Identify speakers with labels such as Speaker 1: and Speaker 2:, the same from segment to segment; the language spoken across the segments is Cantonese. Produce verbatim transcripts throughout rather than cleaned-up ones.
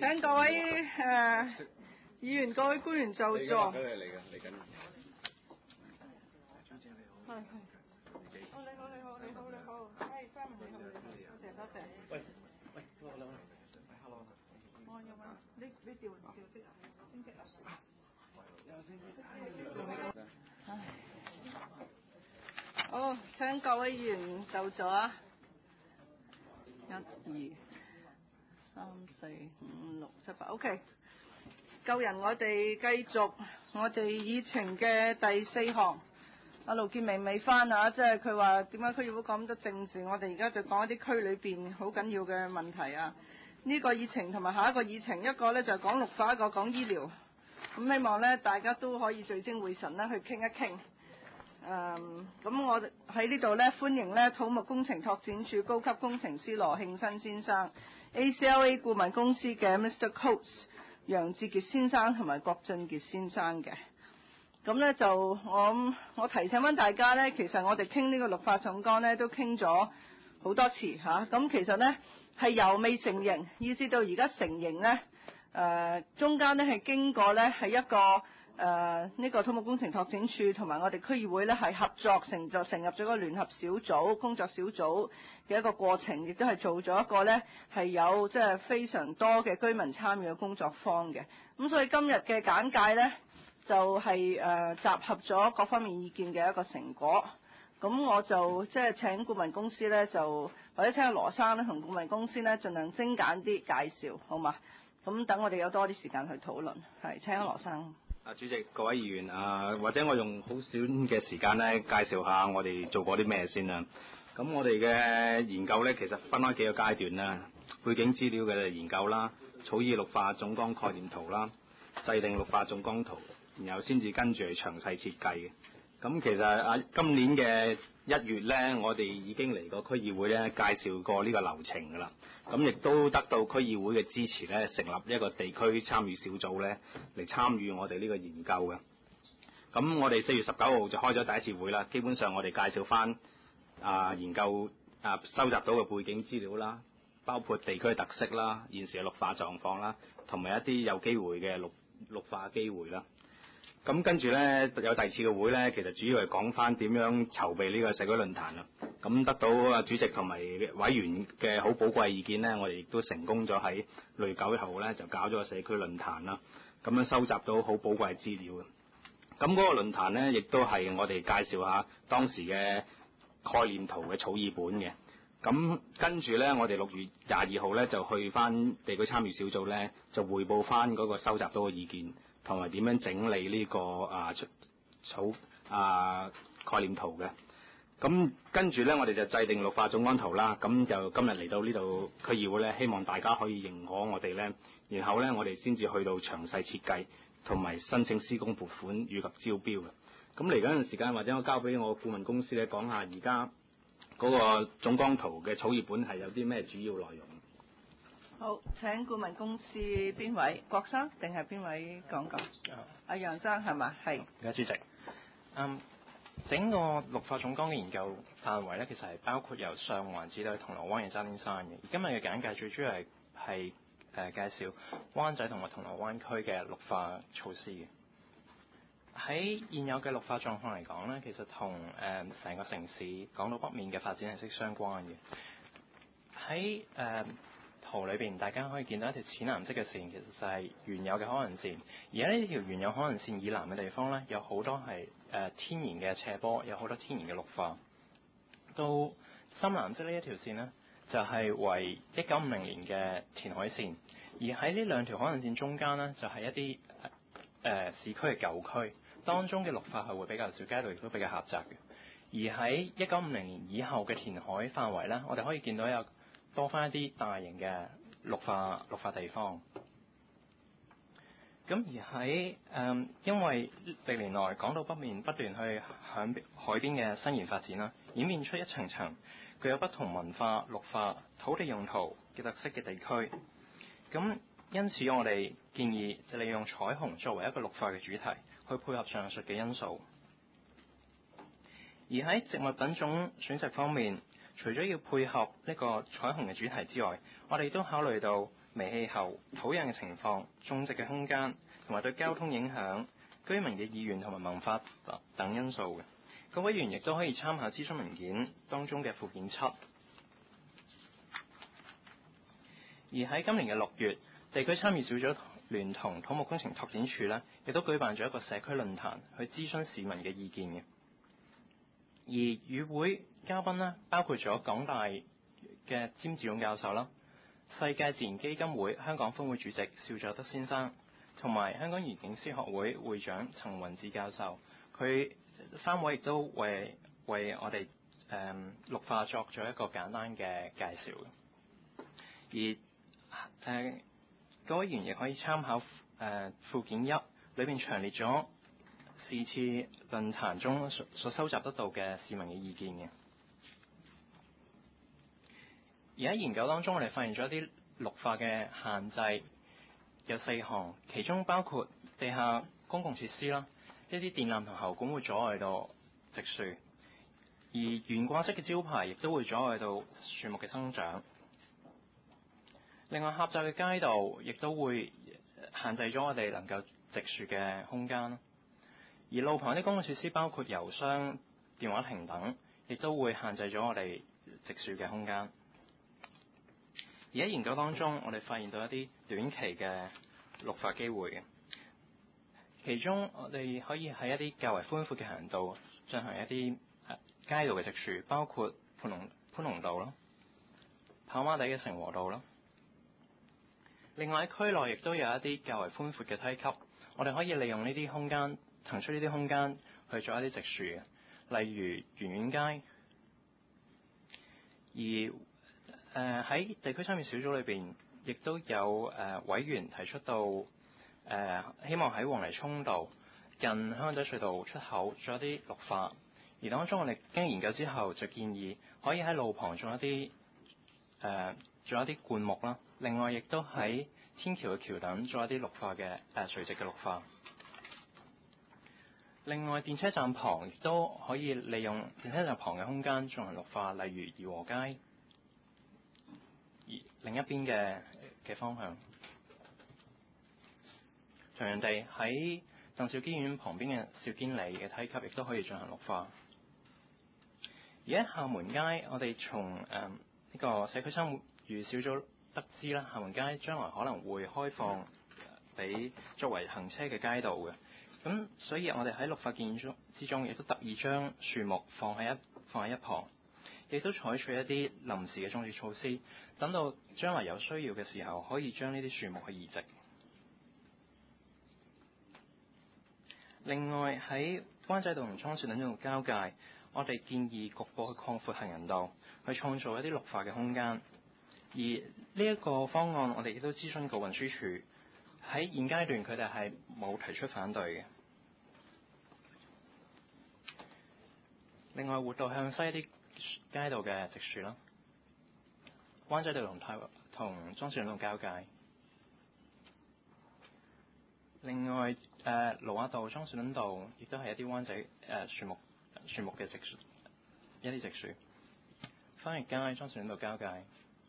Speaker 1: 請各位誒、呃、議員、各位官員就座。嚟緊嚟緊。係係。哦，你好，你好，你好，你好。係，Simon你好，你好，多謝多謝。喂喂，我我喂，hello。我有問你，你調調職啊？升職啊？有升職。唉。好，請各位議員就座啊！一、二、三、四、五、六、七、八 ，OK。夠人，我哋繼續我哋議程嘅第四項。阿盧建明未翻啊，即係佢話點解區議會講咁多政治，我哋而家就講一啲區裏邊好緊要嘅問題啊。呢、這個議程同埋下一個議程，一個呢就講綠化，一個講醫療。咁希望呢，大家都可以聚精會神啦去傾一傾。誒、um, 咁我喺呢度呢，歡迎呢土木工程拓展署高級工程師羅慶新先生、A C L A 顧問公司嘅 Mister Coates 楊志傑先生同埋郭俊傑先生嘅。咁呢，就我我提醒翻大家呢，其實我哋傾呢個綠化重綱呢都傾咗好多次嚇。咁、啊、其實呢，係由未成型，以至到而家成型呢，誒、呃、中間呢係經過呢係一個。誒呢、呃這個土木工程拓展署同埋我哋區議會呢係合作成就成立咗個聯合小組工作小組嘅一個過程，亦都係做咗一個呢係有即係、就是、非常多嘅居民參與嘅工作坊嘅。咁所以今日嘅簡介呢，就係、是、誒、呃、集合咗各方面意見嘅一個成果。咁我就即係、就是、請顧問公司呢，就或者請阿羅生呢同顧問公司呢盡量精簡啲介紹，好嘛？咁等我哋有多啲時間去討論。係請阿羅生。
Speaker 2: 啊，主席、各位議員啊，或者我用好少嘅時間咧，介紹下我哋做過啲咩先啦。咁我哋嘅研究咧，其實分開幾個階段啦，背景資料嘅研究啦，草擬綠化總綱概念圖啦，制定綠化總綱圖，然後先至跟住去詳細設計嘅。咁其實啊，今年嘅一月咧，我哋已經嚟過區議會咧，介紹過呢個流程㗎啦。咁亦都得到區議會嘅支持咧，成立一個地區參與小組咧，嚟參與我哋呢個研究嘅。咁我哋四月十九號就開咗第一次會啦。基本上我哋介紹翻啊研究啊收集到嘅背景資料啦，包括地區特色啦、現時嘅綠化狀況啦，同埋一啲有機會嘅綠綠化機會啦。咁跟住呢，有第二次嘅會呢，其實主要係講翻點樣籌備呢個社區論壇啦。咁得到啊主席同埋委員嘅好寶貴意見呢，我哋亦都成功咗喺六月九號呢就搞咗個社區論壇啦。咁樣收集到好寶貴資料嘅。咁嗰個論壇呢，亦都係我哋介紹下當時嘅概念圖嘅草擬本嘅。咁跟住呢，我哋六月廿二號呢，就去翻地區參與小組呢，就彙報翻嗰個收集到嘅意見。同埋點樣整理呢、這個啊草啊概念圖嘅。咁跟住呢，我哋就制定綠化總綱圖啦。咁就今日嚟到呢度區議會呢，希望大家可以認可我哋呢。然後呢，我哋先至去到詳細設計同埋申請施工撥款以及招標嘅。咁嚟緊陣時間，或者我交俾我顧問公司呢講下而家嗰個總綱圖嘅草擬本係有啲咩主要內容。
Speaker 1: 好，請顧問公司邊位？郭生定係邊位講講？阿楊生係嘛？係。
Speaker 3: 而家主席，嗯，整個綠化總綱嘅研究範圍咧，其實係包括由上環至到銅鑼灣嘅渣甸山嘅。而今日嘅簡介最主要係係誒介紹灣仔同埋銅鑼灣區嘅綠化措施嘅。喺現有嘅綠化狀況嚟講咧，其實同誒成個城市港島北面嘅發展係息息相關嘅。喺誒。呃圖裏邊，大家可以見到一條淺藍色嘅線，其實就係原有嘅海岸線。而喺呢條原有海岸線以南嘅地方呢，有好多係誒、呃、天然嘅斜坡，有好多天然嘅綠化。到深藍色呢一條線呢，就係、是、為一九五零年嘅填海線。而喺呢兩條海岸線中間呢，就係、是、一啲誒、呃、市區嘅舊區，當中嘅綠化係會比較少，街道亦都比較狹窄嘅。而喺一九五零年以後嘅填海範圍呢，我哋可以見到有多翻一啲大型嘅綠化綠化地方，咁而喺誒、嗯，因為歷年來港島北面不斷去向海邊嘅新延發展啦，演變出一層層具有不同文化、綠化、土地用途嘅特色嘅地區。咁因此我哋建議就利用彩虹作為一個綠化嘅主題，去配合上述嘅因素。而喺植物品種選擇方面， 除咗要配合呢個彩虹嘅主題之外，我哋都考慮到微氣候、土壤嘅情況、種植嘅空間，同埋對交通影響、居民嘅意願同埋文化等因素嘅。各位議員亦都可以參考諮詢文件當中嘅附件七。而喺今年嘅六月，地區參與小組聯同土木工程拓展署呢，亦都舉辦咗一個社區論壇，去諮詢市民嘅意見嘅。而與會嘉賓呢，包括咗港大嘅詹志勇教授啦、世界自然基金會香港分會主席邵佐德先生，同埋香港園境師學會會長陳雲志教授。佢三位亦都為為我哋誒、嗯、綠化作咗一個簡單嘅介紹。而誒、呃、各位議員亦可以參考誒、呃、附件一裏邊詳列咗是次論壇中所所收集得到嘅市民嘅意見嘅。而喺研究當中，我哋發現咗一啲綠化嘅限制有四項，其中包括地下公共設施啦，一啲電纜同喉管會阻礙到植樹，而懸掛式嘅招牌亦都會阻礙到樹木嘅生長。另外，狹窄嘅街道亦都會限制咗我哋能夠植樹嘅空間。而路旁啲公共設施包括郵箱、電話亭等，亦都會限制咗我哋植樹嘅空間。而喺研究當中，我哋發現到一啲短期嘅綠化機會嘅，其中我哋可以喺一啲較為寬闊嘅行道進行一啲街道嘅植樹，包括潘龍潘龍道啦、跑馬地嘅成和道啦。另外喺區內亦都有一啲較為寬闊嘅梯級，我哋可以利用呢啲空間，騰出呢啲空間去做一啲植樹嘅，例如園苑街。而誒喺、呃、地區參與小組裏邊，亦都有誒、呃、委員提出到誒、呃、希望喺黃泥涌道近香港仔隧道出口做一啲綠化。而當中我哋經研究之後，就建議可以喺路旁種一啲誒、呃、做一啲灌木啦。另外，亦都喺天橋嘅橋墩做一啲綠化嘅誒垂直嘅綠化。另外，電車站旁亦都可以利用電車站旁嘅空間進行綠化，例如怡和街而另一邊嘅嘅方向。同樣地，喺鄧肇堅醫院旁邊嘅兆堅里嘅梯級亦都可以進行綠化。而喺廈門街，我哋從誒呢個社區參與小組得知啦，廈門街將來可能會開放俾作為行車嘅街道嘅。咁所以，我哋喺綠化建議之中，亦都特意將樹木放喺一放喺一旁，亦都採取一啲臨時嘅種植措施，等到將來有需要嘅時候，可以將呢啲樹木去移植。另外喺灣仔道同莊士敦道交界，我哋建議局部去擴闊行人道，去創造一啲綠化嘅空間。而呢一個方案，我哋亦都諮詢過運輸署。喺現階段，佢哋係冇提出反對嘅。另外，活道向西一啲街道嘅植樹啦，灣仔道同太同莊士敦道交界。另外，誒、呃、盧亞道、莊士敦道亦都係一啲灣仔誒、呃、樹木樹木嘅植樹，一啲植樹。番禺街、莊士敦道交界。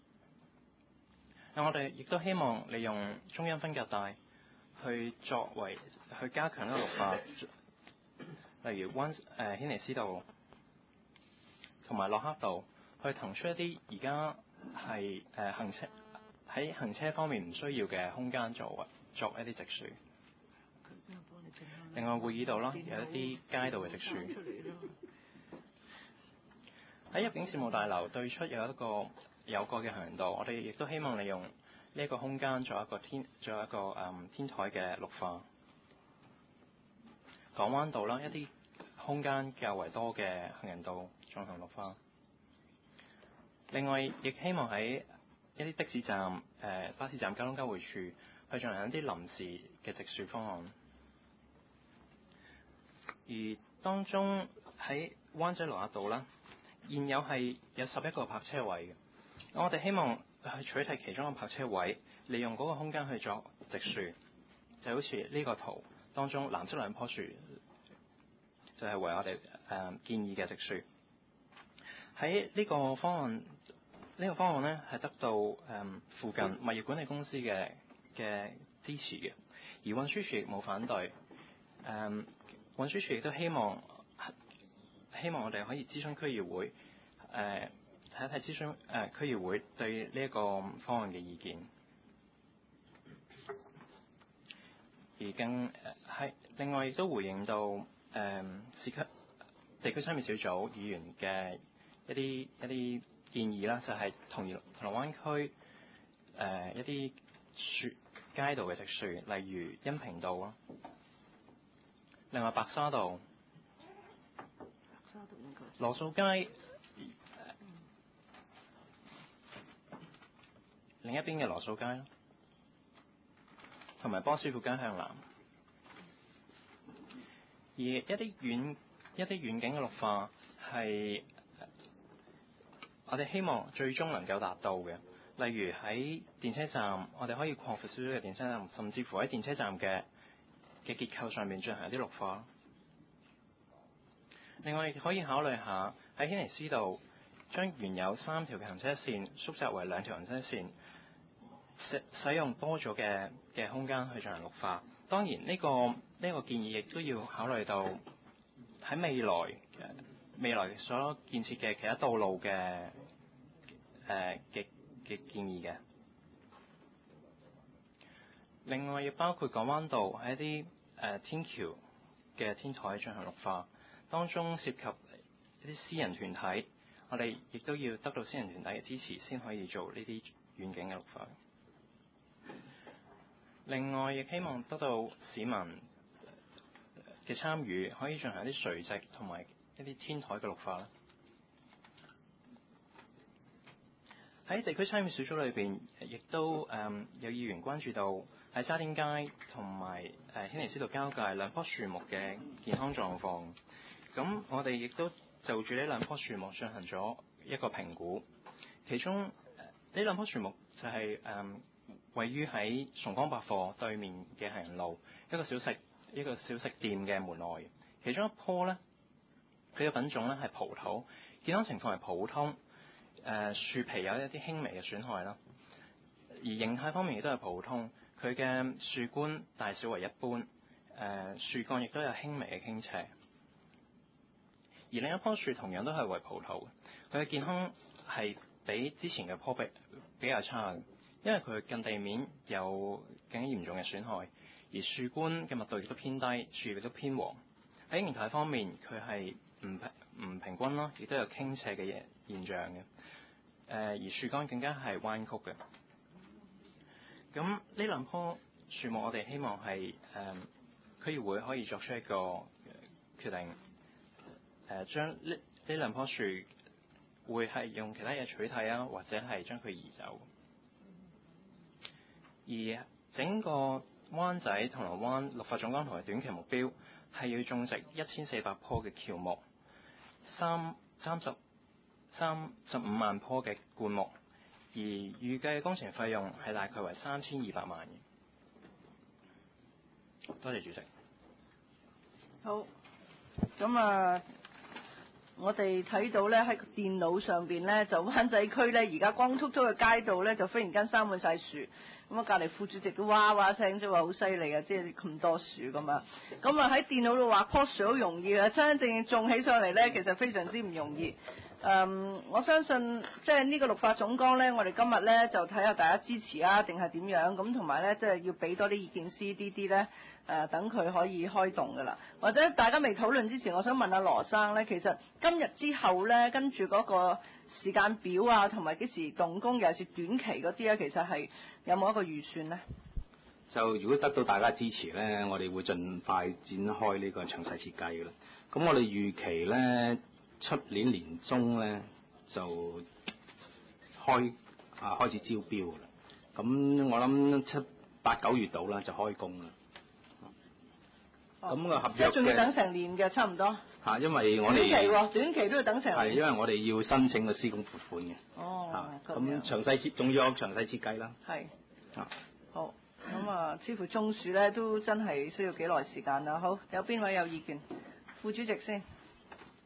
Speaker 3: 我哋亦都希望利用中央分隔帶去作為去加強呢個綠化，例如灣誒軒尼詩道同埋洛克道，去騰出一啲而家係誒行車喺行車方面唔需要嘅空間作為作一啲植樹。另外會議道啦，有一啲街道嘅植樹。喺入境事務大樓對出有一個有個嘅行人道，我哋亦都希望利用呢一個空間做一個天做一個誒、嗯、天台嘅綠化。港灣道啦，一啲空間較為多嘅行人道進行綠化。另外，亦希望喺一啲的士站、誒、呃、巴士站交通交匯處去進行一啲臨時嘅植樹方案。而當中喺灣仔盧押道啦，現有係有十一個泊車位嘅。我哋希望去取締其中一個泊車位，利用嗰個空間去作植樹，就好似呢個圖當中藍色兩棵樹，就係、是、為我哋誒、呃、建議嘅植樹。 喺呢個方案，呢、呢個方案呢係得到誒、嗯、附近物業管理公司嘅嘅支持嘅，而運輸署亦冇反對。誒、嗯、運輸署亦都希望希望我哋可以諮詢區議會，誒睇一睇諮詢誒、呃、區議會對呢一個方案嘅意見。而更誒係、呃、另外亦都回應到誒市區地區參與小組議員嘅一啲一啲建議啦，就係、是、同意銅鑼灣區誒、呃、一啲樹街道嘅植樹，例如恩平道啦，另外白沙道、羅素街、呃、另一邊嘅羅素街啦，同埋波斯富街向南。而一啲遠一啲遠景嘅綠化係我哋希望最終能夠達到嘅，例如喺電車站，我哋可以擴闊少少嘅電車站，甚至乎喺電車站嘅嘅結構上面進行一啲綠化。另外，亦可以考慮下喺軒尼詩道將原有三條嘅行車線縮窄為兩條行車線，使使用多咗嘅嘅空間去進行綠化。當然呢、這個呢、這個建議亦都要考慮到喺未來未來所建設嘅其他道路嘅誒嘅嘅建議嘅。另外亦包括港灣道喺一啲誒、呃、天橋嘅天台進行綠化，當中涉及一啲私人團體，我哋亦都要得到私人團體嘅支持先可以做呢啲遠景嘅綠化。另外，亦希望得到市民嘅參與，可以進行一啲垂直同埋一啲天台嘅綠化啦。喺地區參與小組裏邊，亦都誒、嗯、有議員關注到喺渣甸街同埋誒軒尼詩道交界兩棵樹木嘅健康狀況。咁我哋亦都就住呢兩棵樹木進行咗一個評估，其中呢兩棵樹木就係、是、誒。嗯位於喺崇光百貨對面嘅行人路一個小食一個小食店嘅門外，其中一棵呢，佢嘅品種呢係葡萄，健康情況係普通，誒、呃、樹皮有一啲輕微嘅損害啦，而形態方面亦都係普通，佢嘅樹冠大小為一般，誒、呃、樹幹亦都有輕微嘅傾斜，而另一棵樹同樣都係為葡萄，佢嘅健康係比之前嘅棵比比較差嘅。因為佢近地面有更加嚴重嘅損害，而樹冠嘅密度亦都偏低，樹葉亦都偏黃。喺形態方面，佢係唔平唔平均啦，亦都有傾斜嘅現象嘅。誒、呃，而樹幹更加係彎曲嘅。咁呢兩棵樹木，我哋希望係誒、呃、區議會可以作出一個決定，誒、呃、將呢呢兩棵樹會係用其他嘢取替啊，或者係將佢移走。而整個灣仔銅鑼灣綠化總綱圖嘅短期目標係要種植一千四百棵嘅喬木，三三十三十五萬棵嘅灌木，而預計嘅工程費用係大概為三千二百萬元。多謝主席。
Speaker 1: 好，咁啊，我哋睇到咧喺電腦上邊咧，就灣仔區咧而家光禿禿嘅街道咧，就忽然間生滿晒樹。咁啊，隔離副主席都哇哇聲，即係話好犀利啊！即係咁多樹咁樣。咁啊喺電腦度畫棵樹好容易啊，真真正正種起上嚟咧，其實非常之唔容易。誒，我相信即係呢個綠化總綱咧，我哋今日咧就睇下大家支持啊，定係點樣咁，同埋咧即係要俾多啲意見 C D D 咧，誒等佢可以開動㗎啦。或者大家未討論之前，我想問下羅生咧，其實今日之後咧，跟住嗰個時間表啊，同埋幾時動工，尤其是短期嗰啲咧，其實係有冇一個預算咧？
Speaker 2: 就如果得到大家支持咧，我哋會盡快展開呢個詳細設計㗎啦。咁我哋預期咧，出年年中咧就開啊開始招標㗎啦。咁我諗七八九月度啦就開工啦。咁個、哦、合約
Speaker 1: 仲要等成年嘅，差唔多。
Speaker 2: 嚇，因為我哋
Speaker 1: 短期喎，短期都要等成年。
Speaker 2: 係，因為我哋要申請個施工撥款嘅。
Speaker 1: 哦。
Speaker 2: 咁詳細設，仲要有詳細設計啦。
Speaker 1: 係。
Speaker 2: 啊。
Speaker 1: 好。咁啊，似乎中暑咧都真係需要幾耐時間啦。好，有邊位有意見？副主席先。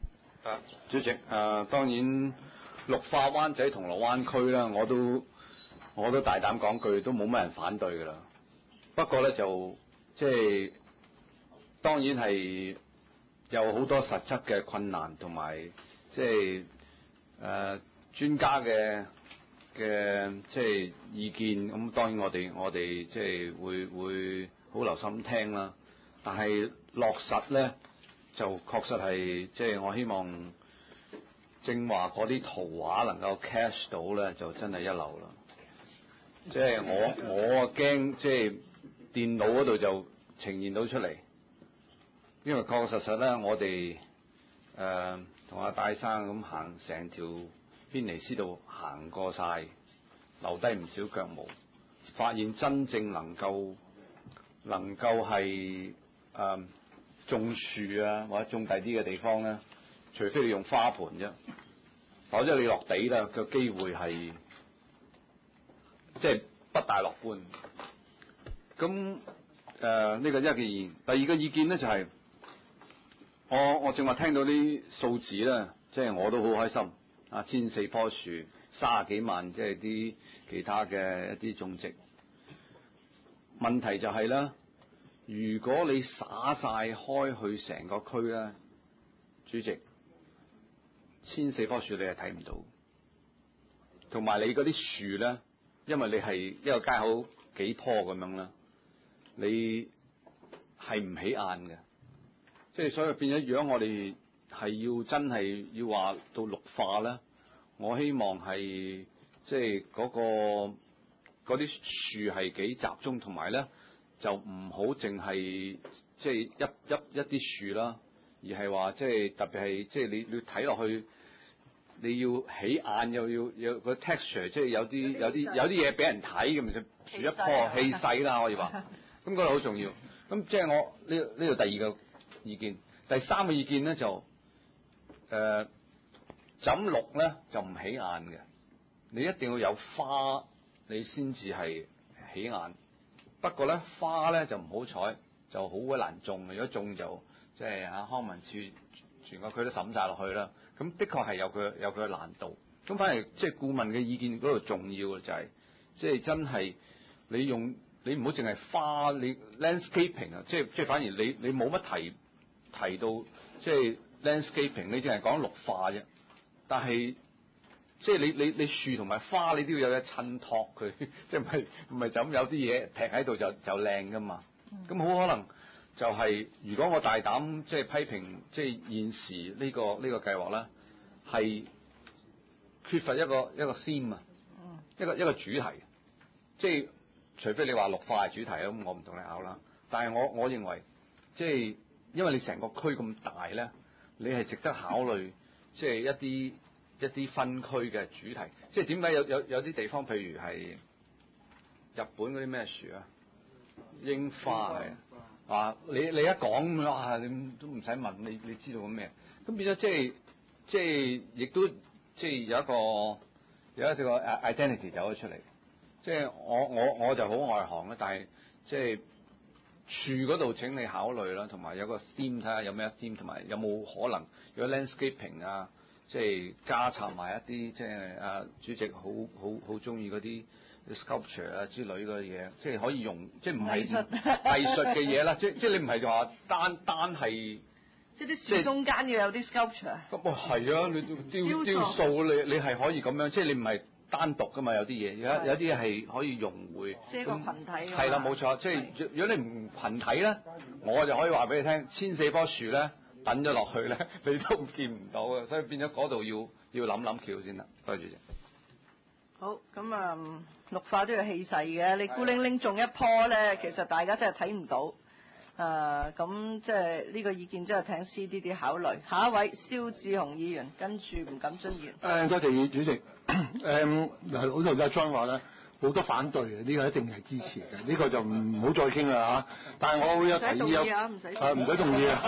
Speaker 4: 啊，主席，誒、呃、當然綠化灣仔銅鑼灣區啦，我都我都大膽講句，都冇乜人反對㗎啦。不過咧就即係當然係有好多實質嘅困難同埋即係誒專家嘅嘅即係意見。咁當然我哋我哋即係會會好留心聽啦。但係落實咧。就確實係，即係我希望正話嗰啲圖畫能夠 catch 到咧，就真係一流啦。即係我我驚，即係電腦嗰度就呈現到出嚟，因為確確實實咧，我哋誒同阿戴生咁行成條軒尼詩道行過晒，留低唔少腳毛，發現真正能夠能夠係誒。呃種樹啊，或者種第啲嘅地方咧，除非你用花盆啫，否則你落地咧個機會係即係不大樂觀。咁誒呢個一個意見，第二個意見咧就係、是、我我正話聽到啲數字咧，即係我都好開心啊！千四棵樹，三十幾萬，即係啲其他嘅一啲種植。問題就係咧。如果你灑晒開去成個區咧，主席，千四棵樹你係睇唔到，同埋你嗰啲樹咧，因為你係一個街口幾棵咁樣啦，你係唔起眼嘅，即係所以變咗，如果我哋係要真係要話到綠化咧，我希望係即係嗰個嗰啲樹係幾集中，同埋咧。就唔好淨係即係一一一啲樹啦，而係話即係特別係即係你你睇落去，你要起眼又要有個 texture， 即係有啲有啲有啲嘢俾人睇咁就樹一棵氣勢啦，可以話，咁嗰度好重要。咁即係我呢呢度第二個意見，第三個意見咧就誒枕綠咧就唔起眼嘅，你一定要有花，你先至係起眼。不過咧花咧就唔好彩，就好鬼難種。如果種就即係啊康文署全個區都審晒落去啦。咁的確係有佢有佢嘅難度。咁反而即係顧問嘅意見嗰度重要嘅就係、是，即係真係你用你唔好淨係花，你 landscaping 啊，即係即係反而你你冇乜提提到即係 landscaping，你淨係講綠化啫。但係即係你你你樹同埋花，你都要有嘢襯托佢，即係唔係唔係就咁有啲嘢劈喺度就就靚噶嘛？咁好、嗯、可能就係、是、如果我大膽即係批評，即係現時呢、這個呢、這個計劃咧，係缺乏一個一個 theme 啊，一個一個主題。即係除非你話綠化係主題啊，咁我唔同你拗啦。但係我我認為，即係因為你成個區咁大咧，你係值得考慮，即係一啲。一啲分區嘅主題，即係點解有有有啲地方，譬如係日本嗰啲咩樹啊，櫻花係啊，你你一講啊，你都唔使問，你你知道咁咩？咁變咗即係即係亦都即係有一個有一個 identity 走咗出嚟。即係我我我就好外行啦，但係即係樹嗰度請你考慮啦，同埋有個 theme 睇下有咩 theme，同埋有冇可能有 landscaping 啊。即係加插埋一啲，即係啊主席好好好中意嗰啲 sculpture 啊之類嘅嘢，即係可以用，即係唔係藝術嘅嘢啦。即即係你唔係話單單係，
Speaker 1: 即係啲樹中間要有啲 sculpture。
Speaker 4: 咁啊係啊，你雕雕塑你你係可以咁樣，即係你唔係單獨噶嘛，有啲嘢，有有啲嘢係可以融匯。
Speaker 1: 即係個羣體。
Speaker 4: 係啦，冇錯。即係如果你唔群體咧，我就可以話俾你聽，千四棵樹咧。等咗落去咧，你都見唔到嘅，所以變咗嗰度要要諗諗橋先啦。多謝主席。
Speaker 1: 好，咁啊、嗯，綠化都有氣勢嘅。你孤零零種一棵咧，其實大家真係睇唔到。誒、呃，咁即係呢個意見真係請 C D D 考慮。下一位蕭志雄議員，跟住吳錦津議員。
Speaker 5: 誒，多謝主席。誒、嗯，嗱，好似阿張話咧，好多反對嘅，呢、這個一定係支持嘅，呢、這個就唔好再傾啦嚇。但係我會有提議有，
Speaker 1: 唔使
Speaker 5: 誒唔使同意啊。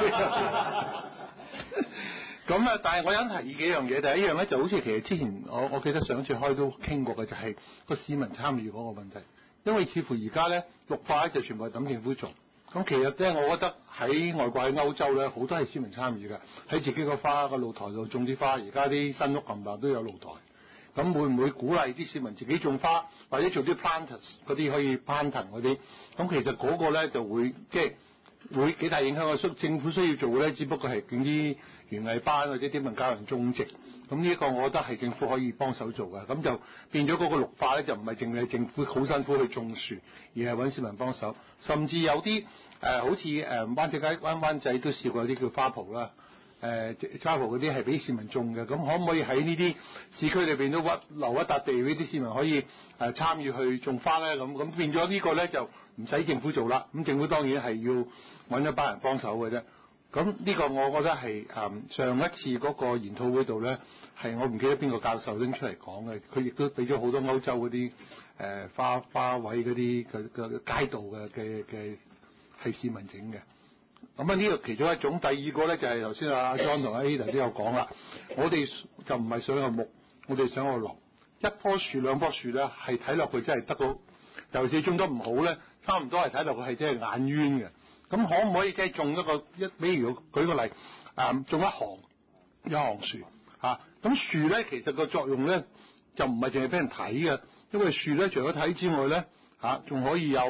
Speaker 5: 咁啊，但係我有提議幾樣嘢，第一樣咧就好似其實之前我我記得上次開都傾過嘅，就係個市民參與嗰個問題。因為似乎而家咧綠化咧就全部係等政府做， 咁其實咧，我覺得喺外國喺歐洲咧，好多係市民參與嘅，喺自己個花個露台度種啲花。而家啲新屋冚唪唥都有露台。咁會唔會鼓勵啲市民自己種花，或者做啲 planters 嗰啲可以攀藤嗰啲？咁其實嗰個咧就會即係會幾大影響嘅。政府需要做嘅咧，只不過係整啲園藝班或者點樣教人種植。咁呢一個我覺得係政府可以幫手做嘅。咁就變咗嗰個綠化咧，就唔係淨係政府好辛苦去種樹，而係揾市民幫手。甚至有啲誒、呃，好似誒、呃、灣仔街灣灣仔都試過有啲叫花圃啦。誒花圃嗰啲係俾市民種嘅，咁可唔可以喺呢啲市區裏邊都屈留一笪地俾啲市民可以誒、呃、參與去種花咧？咁咁變咗呢個咧就唔使政府做啦。咁政府當然係要揾一班人幫手嘅啫。咁呢個我覺得係誒、嗯、上一次嗰個研討會度咧，係我唔記得邊個教授拎出嚟講嘅，佢亦都俾咗好多歐洲嗰啲誒花花卉嗰啲嘅嘅街道嘅嘅嘅係市民整嘅。咁啊呢個其中一種，第二個咧就係頭先阿 John 同阿 Ada 都有講啦。我哋就唔係想個木，我哋想個落。一棵樹兩棵樹咧，係睇落去真係得到，尤其是種得唔好咧，差唔多係睇落去係真係眼冤嘅。咁可唔可以即係種一個一？比如舉個例，誒、嗯、種一行一行樹嚇。咁、啊、樹咧其實個作用咧就唔係淨係俾人睇嘅，因為樹咧除咗睇之外咧嚇，仲、啊、可以有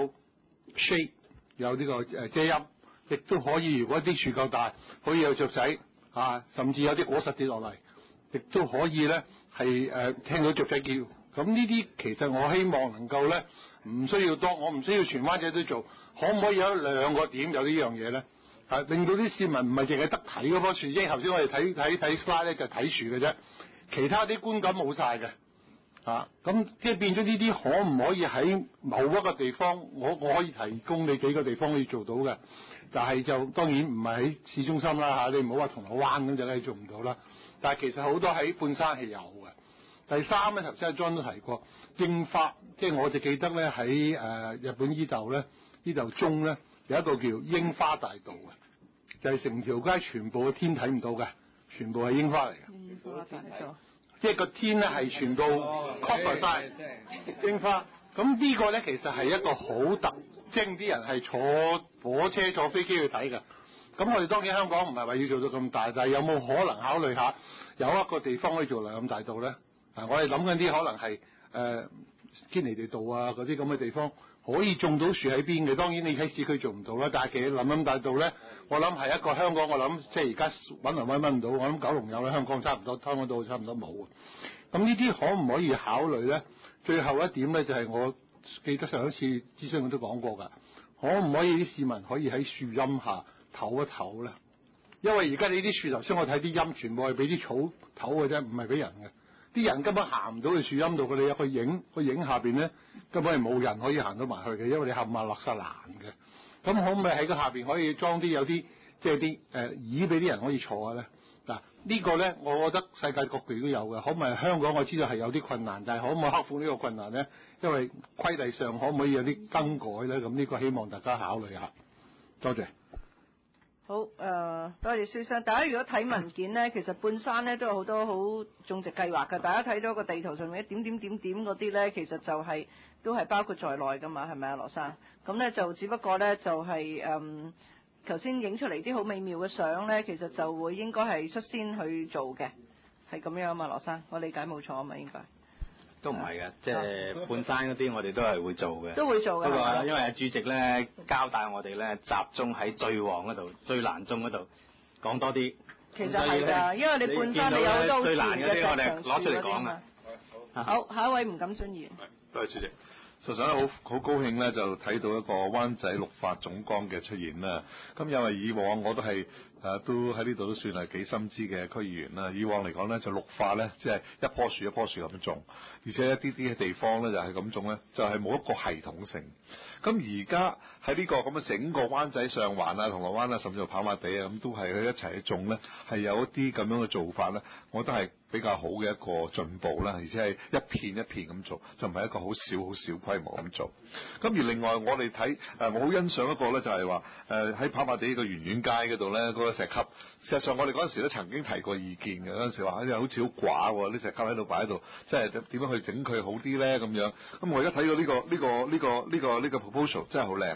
Speaker 5: shade 有呢個誒遮陰。亦都可以，如果啲樹夠大，可以有雀仔啊，甚至有啲果實跌落嚟，亦都可以咧係誒聽到雀仔叫。咁呢啲其實我希望能夠咧唔需要多，我唔需要全灣仔都做，可唔可以有兩個點有呢樣嘢咧？係、啊、令到啲市民唔係淨係得睇嗰棵樹，即係頭先我哋睇睇睇 slide 咧就睇樹嘅啫，其他啲觀感冇晒嘅。啊，咁即係變咗呢啲可唔可以喺某一個地方，我我可以提供你幾個地方可以做到嘅？但係就當然唔係喺市中心啦嚇、啊，你唔好話銅鑼灣咁就梗係做唔到啦。但係其實好多喺半山係有嘅。第三咧，頭先阿 John 都提過櫻花，即係我就記得咧喺誒日本伊豆咧，伊豆中咧有一個叫櫻花大道嘅，就係、是、成條街全部嘅天睇唔到嘅，全部係櫻花嚟嘅。櫻花大道，即係個天咧係全部 cover 曬櫻花。咁呢個咧其實係一個好特徵，啲人係坐火車坐飛機去睇嘅。咁我哋當然香港唔係話要做到咁大，但係有冇可能考慮下有一個地方可以做嚟咁大道咧？啊，我哋諗緊啲可能係誒堅尼地道啊嗰啲咁嘅地方可以種到樹喺邊嘅。當然你喺市區做唔到啦，但係其實諗咁大道咧，我諗係一個香港，我諗即係而家揾嚟揾揾唔到，我諗九龍有啦，香港差唔多，香港島差唔多冇。咁呢啲可唔可以考慮咧？最後一點咧就係、是、我記得上一次諮詢我都講過㗎，可唔可以啲市民可以喺樹蔭下唞一唞咧？因為而家你啲樹頭先我睇啲陰全部係俾啲草唞嘅啫，唔係俾人嘅。啲人根本行唔到去樹蔭度，佢哋有個影，個影下邊咧根本係冇人可以行到埋去嘅，因為你冚唪落晒欄嘅。咁可唔可以喺個下邊可以裝啲有啲即係啲誒椅俾啲人可以坐下咧？嗱、這個、呢個咧，我覺得世界各地都有嘅。可唔可以香港我知道係有啲困難，但係可唔可以克服呢個困難咧？因為規例上可唔可以有啲更改咧？咁呢個希望大家考慮下。多謝。
Speaker 1: 好誒、呃，多謝先生。大家如果睇文件咧，其實半山咧都有好多好種植計劃嘅。大家睇到個地圖上面一點點點點嗰啲咧，其實就係、是、都係包括在內㗎嘛，係咪啊，羅生？咁咧就只不過咧就係、是、誒，頭先影出嚟啲好美妙嘅相咧，其實就會應該係率先去做嘅，係咁樣啊嘛，羅生，我理解冇錯啊嘛，應該。
Speaker 2: 都唔係嘅，即係半山嗰啲我哋都係會做嘅。
Speaker 1: 都會做嘅。不過
Speaker 2: 因為阿主席咧交代我哋咧集中喺最旺嗰度、最難種嗰度講多啲。
Speaker 1: 其實係㗎，因為你半山你有好多
Speaker 2: 最難嗰啲我哋攞出嚟講
Speaker 1: 啊。好，下一位吳錦孫議員。
Speaker 6: 多謝主席。實際咧好好高興咧，就睇到一個灣仔綠化總綱嘅出現啦。咁因為以往我都係誒、呃、都喺呢度都算係幾深知嘅區議員啦。以往嚟講咧，就綠化咧，即係一棵樹一棵樹咁種，而且一啲啲嘅地方咧就係咁種咧，就係、是、冇一個系統性。咁而家喺呢個咁嘅整個灣仔上環啊、銅鑼灣啊，甚至乎跑馬地啊，咁都係去一齊去種咧，係有一啲咁樣嘅做法咧，我覺得係比較好嘅一個進步啦，而且係一片一片咁做，就唔係一個好小好小規模咁做。咁而另外我哋睇誒，我好欣賞一個咧，就係話誒喺跑馬地個圓苑街嗰度咧，嗰、那個石級。事實上我哋嗰陣時咧曾經提過意見嘅，嗰陣時話好似好似好寡喎，啲石級喺度擺喺度，即係點樣去整佢好啲咧咁樣。咁我而家睇到呢個呢、這個呢、這個呢、這個呢、這個 proposal 真係好靚。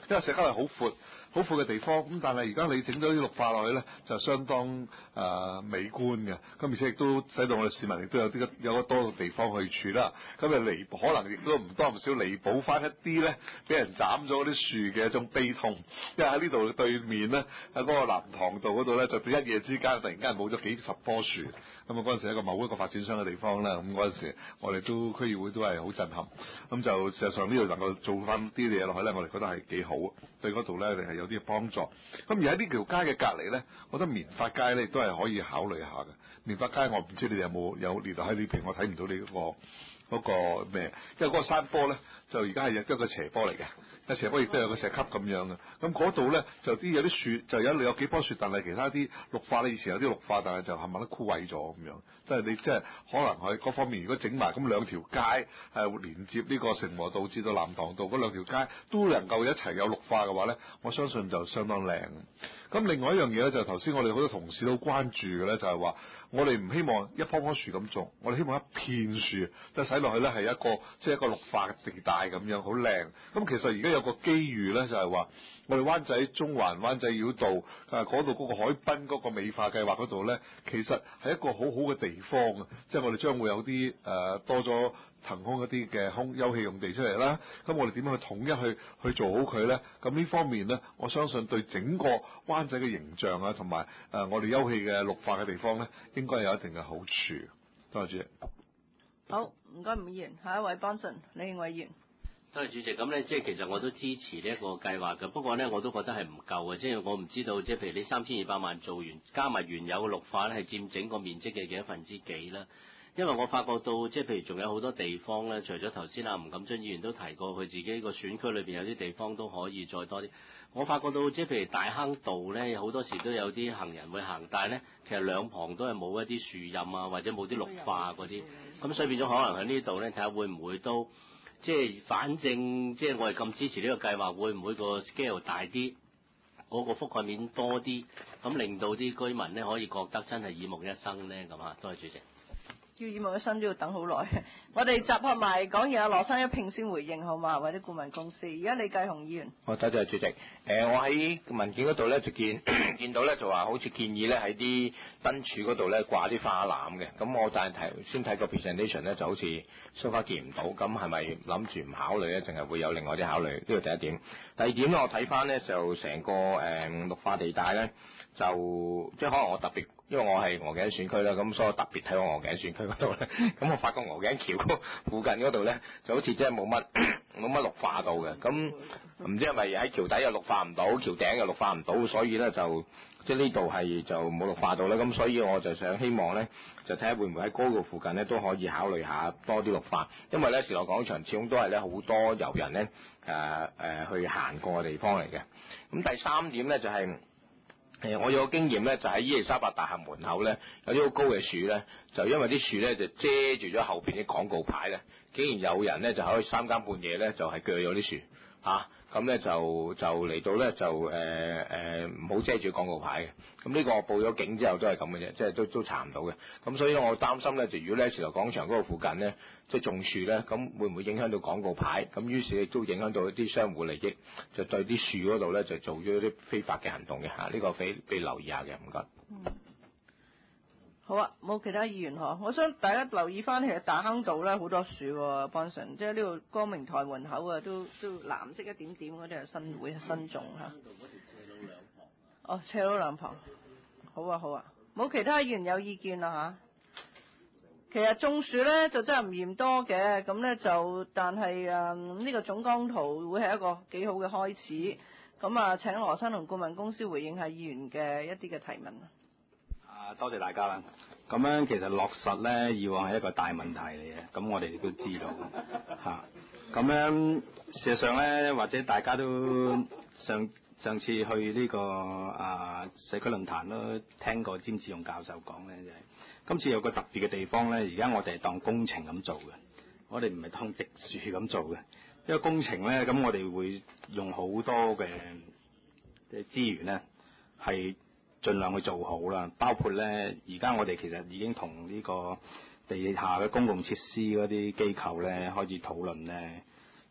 Speaker 6: 因為石級係好闊。好闊嘅地方，咁但係而家你整咗啲綠化落去咧，就相當誒、呃、美觀嘅，咁而且亦都使到我哋市民亦都有啲有個多嘅地方去住啦，咁啊彌可能亦都唔多唔少彌補翻一啲咧俾人斬咗嗰啲樹嘅一種悲痛，因為喺呢度對面咧喺嗰個南塘道嗰度咧，就一夜之間突然間冇咗幾十棵樹。咁啊嗰陣時係一個某一個發展商嘅地方啦，咁嗰陣時我哋都區議會都係好震撼，咁就事實上呢度能夠做翻啲嘢落去咧，我哋覺得係幾好，對嗰度咧係有啲幫助。咁而喺呢條街嘅隔離咧，我覺得棉花街咧都係可以考慮下嘅。棉花街我唔知你哋有冇有列喺呢邊，我睇唔到你嗰個嗰個咩，因為嗰個山坡咧就而家係一個斜坡嚟嘅。有斜坡亦都有個石級咁樣嘅，咁嗰度咧就啲有啲樹，就有有幾棵樹，但係其他啲綠化咧，以前有啲綠化，但係就冚唪唥都枯萎咗咁樣。即係你即係可能喺嗰方面，如果整埋咁兩條街係連接呢個城和道至到南塘道嗰兩條街都能夠一齊有綠化嘅話咧，我相信就相當靚。咁另外一樣嘢咧，就係頭先我哋好多同事都關注嘅咧，就係話我哋唔希望一棵棵樹咁種，我哋希望一片樹，即係使落去咧係一個即係一個綠化嘅地帶咁樣，好靚。咁其實而家有個機遇咧，就係話我哋灣仔中環、灣仔繞道啊嗰度嗰個海濱嗰個美化計劃嗰度咧，其實係一個好好嘅地方啊！即係我哋將會有啲誒、呃、多咗騰空一啲嘅空休憩用地出嚟啦。咁我哋點樣去統一去去做好佢咧？咁呢方面咧，我相信對整個灣仔嘅形象啊，同埋誒我哋休憩嘅綠化嘅地方咧，應該有一定嘅好處。多謝主席。
Speaker 1: 好，唔該，吳議員，下一位幫順，李慶偉議員。
Speaker 7: 多謝主席，咁咧即係其實我都支持呢一個計劃嘅，不過咧我都覺得係唔夠嘅，即係我唔知道即係譬如你三千二百萬做完，加埋原有嘅綠化咧係佔整個面積嘅幾多分之幾啦？因為我發覺到即係譬如仲有好多地方咧，除咗頭先阿吳錦津議員都提過，佢自己個選區裏邊有啲地方都可以再多啲。我發覺到即係譬如大坑道咧，好多時都有啲行人會行，但係咧其實兩旁都係冇一啲樹蔭啊，或者冇啲綠化嗰啲，咁所以變咗可能喺呢度咧睇下會唔會都。即係反正即係我係咁支持呢個計劃，會唔會個 scale 大啲，嗰個覆蓋面多啲，咁令到啲居民咧可以覺得真係耳目一新咧咁啊？多謝主席。
Speaker 1: 要耳目一新都要等好耐。我哋集合埋講嘢，阿羅生一併先回應好嘛？或者顧問公司。而家李繼雄議員。
Speaker 8: 好，多謝主席。誒、呃，我喺文件嗰度咧就見見到咧就話好似建議咧喺啲燈柱嗰度咧掛啲花籃嘅。咁我但係睇先睇個 presentation 咧就好似 so far 見唔到。咁係咪諗住唔考慮咧？淨係會有另外啲考慮？呢個第一點。第二點咧，我睇翻咧就成個誒、呃、綠化地帶咧，就即係可能我特別。因為我係鵝頸選區啦，咁所以我特別睇我鵝頸選區嗰度咧，咁我發覺鵝頸橋附近嗰度咧，就好似真係冇乜冇乜綠化到嘅，咁唔知係咪喺橋底又綠化唔到，橋頂又綠化唔到，所以咧就即係呢度係就冇綠化到啦，咁所以我就想希望咧，就睇下會唔會喺嗰度附近咧都可以考慮下多啲綠化，因為咧時代廣場始終都係咧好多遊人咧誒誒去行過嘅地方嚟嘅。咁第三點咧就係、是。誒，我有個經驗咧，就喺伊利沙伯大廈門口咧，有啲好高嘅樹咧，就因為啲樹咧就遮住咗後邊啲廣告牌咧，竟然有人咧就可以三更半夜咧就係鋸咗啲樹嚇，咁咧就就嚟到咧就誒誒唔好遮住廣告牌嘅，咁呢個我報咗警之後都係咁嘅啫，即係都都查唔到嘅，咁所以我擔心咧，就如果咧時代廣場嗰個附近咧，即係種樹咧，咁會唔會影響到廣告牌？咁於是亦都影響到一啲商戶利益，就對啲樹嗰度咧就做咗啲非法嘅行動嘅嚇，呢個俾俾留意下嘅，唔該。
Speaker 1: 嗯。好啊，冇其他議員嗬，我想大家留意翻，其實大坑道咧好多樹喎，幫順，即係呢度光明台門口啊，都都藍色一點點嗰啲係新會新種嚇。哦，斜路兩旁。好啊好啊，冇其他議員有意見啦嚇。其實種樹咧就真係唔嫌多嘅，咁咧就但係誒呢個總綱圖會係一個幾好嘅開始。咁啊，請羅生同顧問公司回應下議員嘅一啲嘅提問。
Speaker 2: 啊，多謝大家啦。咁樣其實落實咧，以往係一個大問題嚟嘅，咁我哋亦都知道嚇。咁、啊、樣事實上咧，或者大家都上上次去呢、這個啊社區論壇都聽過詹志勇教授講咧，就係、是、今次有個特別嘅地方咧，而家我哋係當工程咁做嘅，我哋唔係當植樹咁做嘅。因為工程咧，咁我哋會用好多嘅嘅資源咧，係盡量去做好啦。包括咧，而家我哋其實已經同呢個地下嘅公共設施嗰啲機構咧開始討論咧，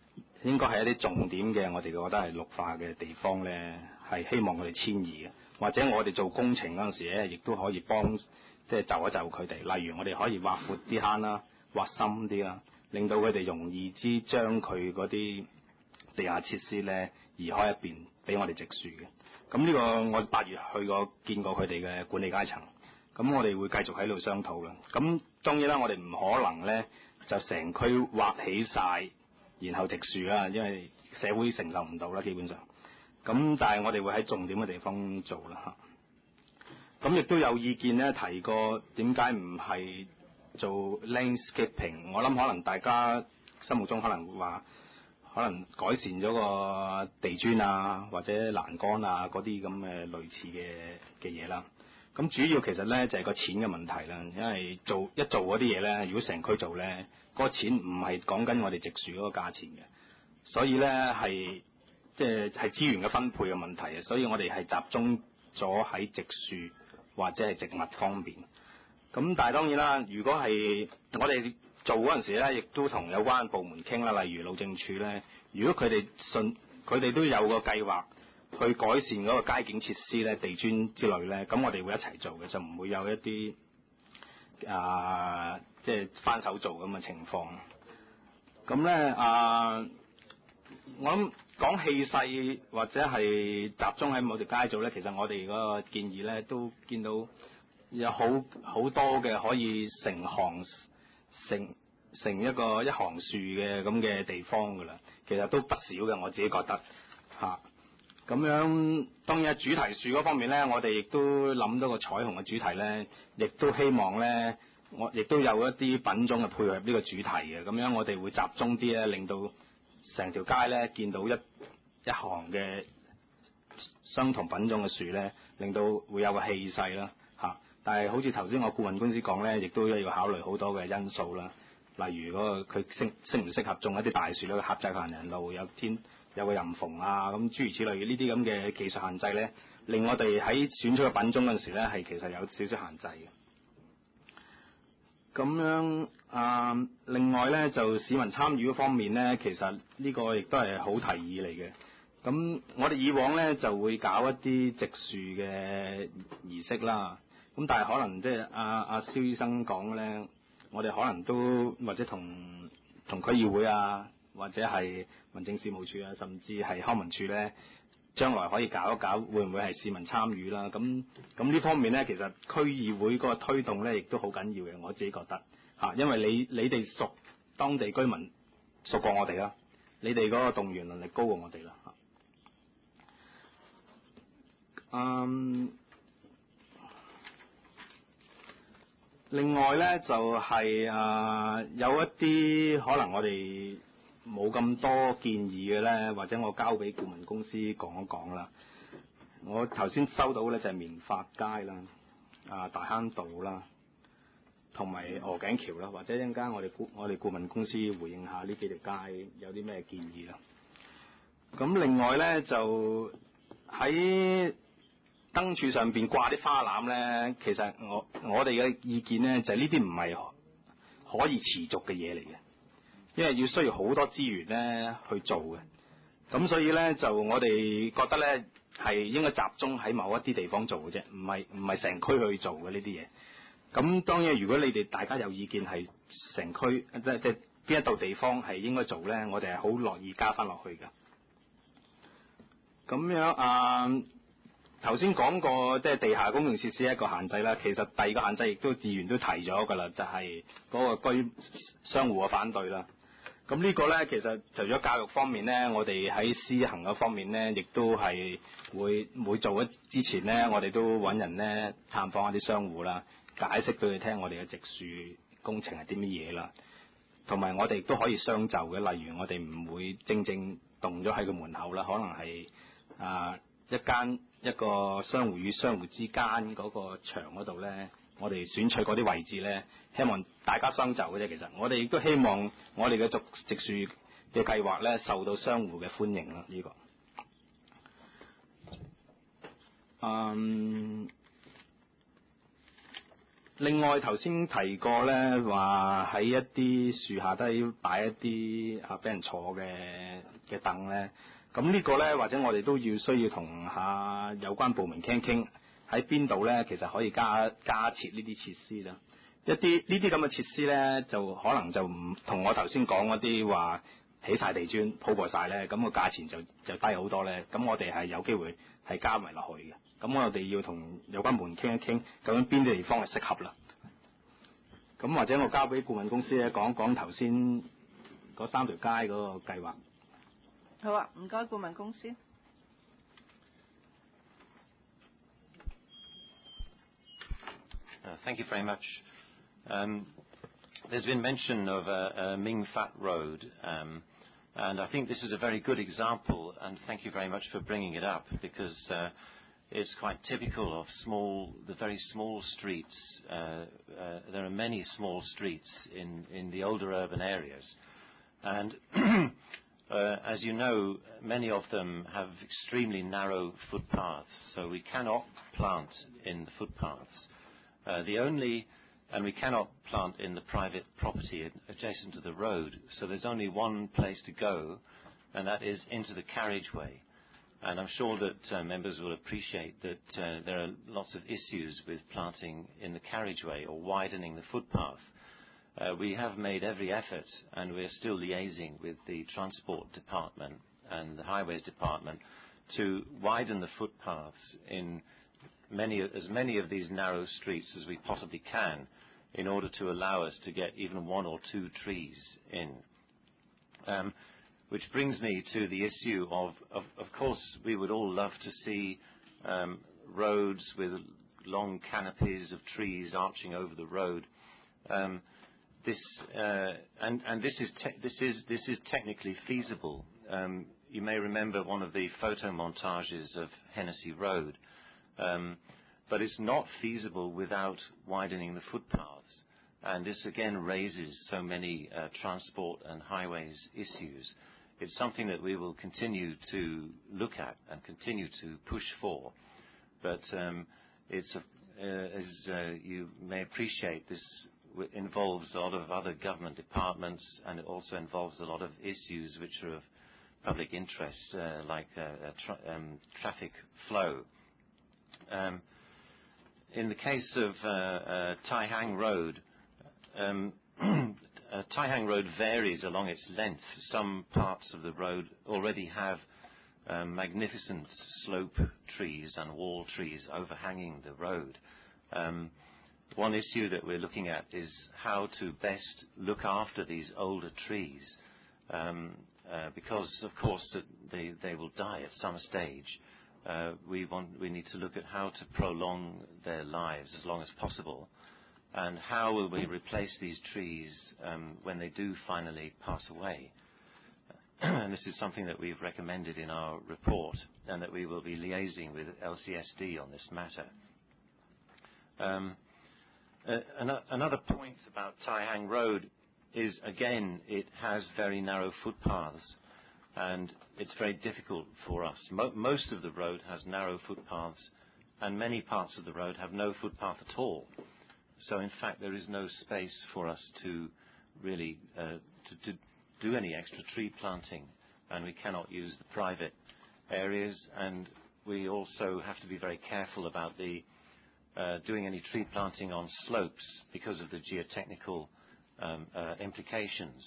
Speaker 2: 應該係一啲重點嘅，我哋覺得係綠化嘅地方咧，係希望佢哋遷移嘅，或者我哋做工程嗰陣時咧，亦都可以幫即係就一就佢哋。例如我哋可以挖闊啲坑啦，挖深啲啦，令到佢哋容易之將佢嗰啲地下設施咧移開一邊，俾我哋植樹嘅。咁呢個我八月去過見過佢哋嘅管理階層，咁我哋會繼續喺度商討啦。咁當然啦，我哋唔可能咧就成區挖起晒，然後植樹啦，因為社會承受唔到啦，基本上。咁但係我哋會喺重點嘅地方做啦嚇。咁亦都有意見咧提過點解唔係做 landscaping？ 我諗可能大家心目中可能會話，可能改善咗個地磚啊，或者欄杆啊嗰啲咁嘅類似嘅嘅嘢啦。咁主要其實咧就係個錢嘅問題啦，因為做一做嗰啲嘢咧，如果成區做咧，嗰個錢唔係講緊我哋植樹嗰個價錢嘅，所以咧係即係係資源嘅分配嘅問題啊。所以我哋係集中咗喺植樹或者係植物方面。咁但係當然啦，如果係我哋做嗰陣時咧，亦都同有關部門傾啦，例如路政署咧，如果佢哋信佢哋都有個計劃去改善嗰個街景設施咧、地磚之類咧，咁我哋會一齊做嘅，就唔會有一啲啊即係翻手做咁嘅情況。咁咧啊，我諗講氣勢或者係集中喺某條街做咧，其實我哋嗰個建議咧都見到有好好多嘅可以成行成成一個一行樹嘅咁嘅地方㗎啦，其實都不少嘅，我自己覺得嚇。咁、啊、樣當然主題樹嗰方面咧，我哋亦都諗到個彩虹嘅主題咧，亦都希望咧，我亦都有一啲品種嘅配合呢個主題嘅。咁樣我哋會集中啲咧，令到成條街咧見到一一行嘅相同品種嘅樹咧，令到會有個氣勢啦嚇。但係好似頭先我顧問公司講咧，亦都要考慮好多嘅因素啦。例如嗰個佢適適唔適合種一啲大樹咧，狹窄行人路有天有個人縫啊，咁諸如此類嘅呢啲咁嘅技術限制咧，令我哋喺選取嘅品種嗰陣時咧，係其實有少少限制嘅。咁樣啊、呃，另外咧就市民參與嗰方面咧，其實呢個亦都係好提議嚟嘅。咁我哋以往咧就會搞一啲植樹嘅儀式啦。咁但係可能即係阿阿蕭醫生講咧，我哋可能都或者同同區議會啊，或者係民政事務處啊，甚至係康文署咧，將來可以搞一搞，會唔會係市民參與啦？咁咁呢方面咧，其實區議會嗰個推動咧，亦都好緊要嘅。我自己覺得嚇，因為你你哋熟當地居民熟過我哋啦，你哋嗰個動員能力高過我哋啦嚇。嗯。另外咧就係、是、啊、呃、有一啲可能我哋冇咁多建議嘅咧，或者我交俾顧問公司講一講啦。我頭先收到咧就係棉發街啦、啊大坑道啦，同埋鵝頸橋啦，或者一陣間我哋顧我哋顧問公司回應下呢幾條街有啲咩建議啦。咁另外咧就喺燈柱上邊掛啲花籃咧，其實我我哋嘅意見咧就係呢啲唔係可以持續嘅嘢嚟嘅，因為要需要好多資源咧去做嘅。咁所以咧就我哋覺得咧係應該集中喺某一啲地方做嘅啫，唔係唔係成區去做嘅呢啲嘢。咁當然如果你哋大家有意見係成區即係即係邊一度地方係應該做咧，我哋係好樂意加翻落去㗎。咁樣啊。呃頭先講過，即係地下公用設施一個限制啦。其實第二個限制亦都自然都提咗㗎啦，就係嗰個居商戶嘅反對啦。咁呢個咧，其實除咗教育方面咧，我哋喺施行嗰方面咧，亦都係會每做一之前咧，我哋都揾人咧探訪一啲商戶啦，解釋俾佢聽我哋嘅植樹工程係啲乜嘢啦。同埋我哋亦都可以相就嘅，例如我哋唔會正正動咗喺個門口啦，可能係啊、呃、一間。一個商戶與商戶之間嗰個牆嗰度咧，我哋選取嗰啲位置咧，希望大家相就嘅啫。其實我哋亦都希望我哋嘅植植樹嘅計劃咧，受到商戶嘅歡迎啦。呢、這個，嗯， 另外頭先提過咧，話喺一啲樹下低擺一啲啊俾人坐嘅嘅凳咧，咁呢個咧或者我哋都要需要同下有關部門傾傾，喺邊度咧其實可以加加設呢啲設施啦。一啲呢啲咁嘅設施咧，就可能就唔同我頭先講嗰啲話起晒地磚鋪過晒咧，咁個價錢就就低好多咧。咁我哋係有機會係加埋落去嘅。咁我哋要同有關部門傾一傾，究竟邊啲地方係適合啦。咁或者我交俾顧問公司咧講講頭先嗰三條街嗰個計劃。
Speaker 1: 好啊，唔該顧問公司。
Speaker 9: Uh, thank you very much. Um, there's been mention of uh, uh, Ming Fat Road, um, and I think this is a very good example, and thank you very much for bringing it up, because uh, it's quite typical of small, the very small streets. Uh, uh, there are many small streets in, in the older urban areas, and uh, as you know, many of them have extremely narrow footpaths, so we cannot plant in the footpaths. Uh, the only, and we cannot plant in the private property adjacent to the road, so there's only one place to go, and that is into the carriageway. And I'm sure that uh, members will appreciate that uh, there are lots of issues with planting in the carriageway or widening the footpath. Uh, we have made every effort, and we're still liaising with the Transport Department and the Highways Department to widen the footpaths in many, as many of these narrow streets as we possibly can, in order to allow us to get even one or two trees in. Um, which brings me to the issue of, of, of course, we would all love to see um, roads with long canopies of trees arching over the road. Um, this uh, and, and this is te- this is this is technically feasible. Um, you may remember one of the photo montages of Hennessy Road. Um, but it's not feasible without widening the footpaths. And this again raises so many uh, transport and highways issues. It's something that we will continue to look at and continue to push for. But um, it's, a, uh, as uh, you may appreciate, this w- involves a lot of other government departments, and it also involves a lot of issues which are of public interest, uh, like uh, uh, tra- um, traffic flow. Um, in the case of uh, uh, Tai Hang Road, um, uh, Tai Hang Road varies along its length. Some parts of the road already have um, magnificent slope trees and wall trees overhanging the road. Um, one issue that we're looking at is how to best look after these older trees, um, uh, because, of course, they, they will die at some stage. Uh, we want, we need to look at how to prolong their lives as long as possible, and how will we replace these trees um, when they do finally pass away. And this is something that we've recommended in our report, and that we will be liaising with L C S D on this matter. Um, uh, an- another point about Tai Hang Road is, again, it has very narrow footpaths, and it's very difficult for us. Mo- most of the road has narrow footpaths, and many parts of the road have no footpath at all. So, in fact, there is no space for us to really uh, to, to do any extra tree planting, and we cannot use the private areas, and we also have to be very careful about the uh, doing any tree planting on slopes because of the geotechnical um, uh, implications.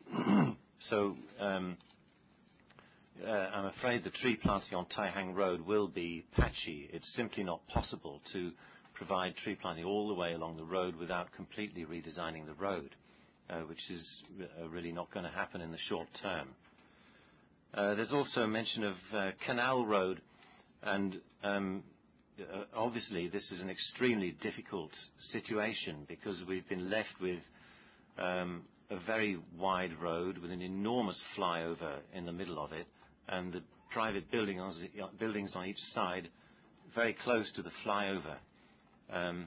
Speaker 9: so. Um, Uh, I'm afraid the tree planting on Tai Hang Road will be patchy. It's simply not possible to provide tree planting all the way along the road without completely redesigning the road, uh, which is uh, really not going to happen in the short term. Uh, there's also a mention of uh, Canal Road, and um, uh, obviously this is an extremely difficult situation because we've been left with um, a very wide road with an enormous flyover in the middle of it, and the private building on, buildings on each side very close to the flyover. Um,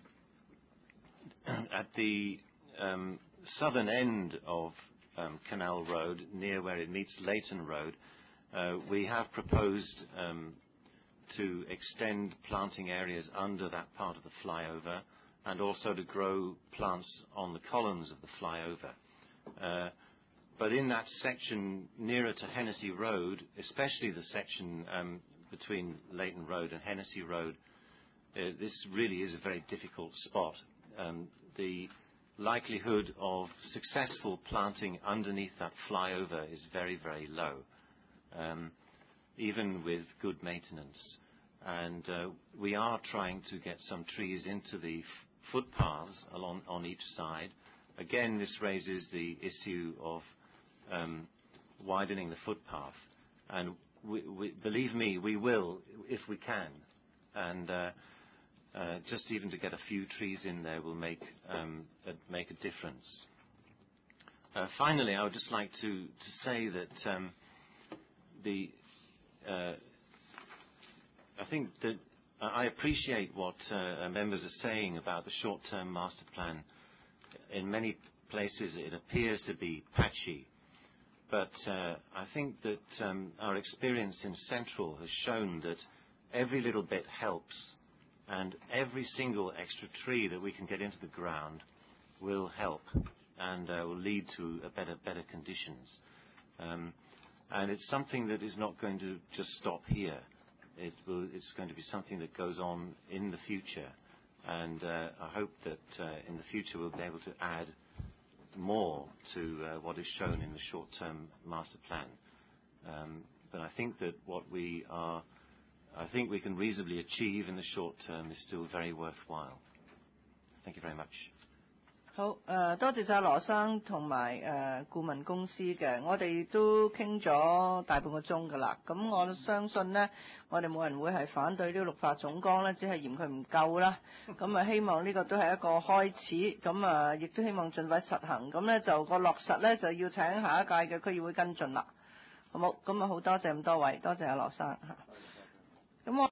Speaker 9: at the um, southern end of um, Canal Road, near where it meets Leighton Road, uh, we have proposed um, to extend planting areas under that part of the flyover and also to grow plants on the columns of the flyover. Uh, but in that section nearer to Hennessy Road, especially the section um, between Leighton Road and Hennessy Road, uh, this really is a very difficult spot. Um, the likelihood of successful planting underneath that flyover is very, very low, um, even with good maintenance. And uh, we are trying to get some trees into the f- footpaths along on each side. Again, this raises the issue of um, widening the footpath. And we, we, believe me, we will if we can. And uh, uh, just even to get a few trees in there will make um, a, make a difference. Uh, finally, I would just like to, to say that um, the uh, I think that I appreciate what uh, members are saying about the short-term master plan. In many places, it appears to be patchy. But uh, I think that um, our experience in Central has shown that every little bit helps, and every single extra tree that we can get into the ground will help and uh, will lead to a better, better conditions. Um, and it's something that is not going to just stop here. It will, it's going to be something that goes on in the future. And uh, I hope that uh, in the future we'll be able to add more to uh, what is shown in the short-term master plan. Um, but I think that what we are, I think we can reasonably achieve in the short term is still very worthwhile. Thank you very much.
Speaker 1: 好，誒、呃、多謝晒羅生同埋誒顧問公司嘅，我哋都傾咗大半個鐘㗎啦。咁我相信呢，我哋冇人會係反對呢個綠化總綱呢，只係嫌佢唔夠啦。咁啊，希望呢個都係一個開始，咁啊，亦都希望盡快實行。咁呢就個落實呢，就要請下一屆嘅區議會跟進啦。好冇？咁啊，好多謝咁多位，多謝阿羅生嚇。咁我